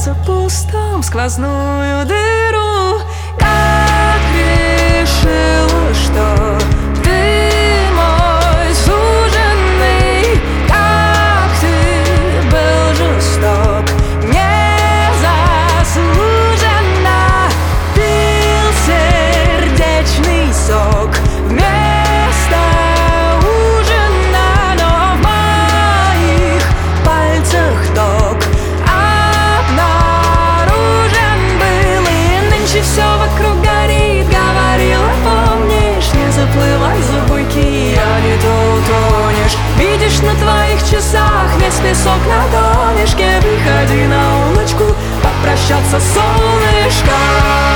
сердце пустом сквозную дыру. Как решила, что ты мой суженый, как ты был жесток, незаслуженно пил сердечный сок вместо ужина, но в моих пальцах ток обнаружен был, и нынче все вокруг горит. Говорила, помнишь, не заплывай за буйки, а не то утонешь. Видишь, на твоих часах весь песок на донышке. Выходи на улочку попрощаться, солнышко.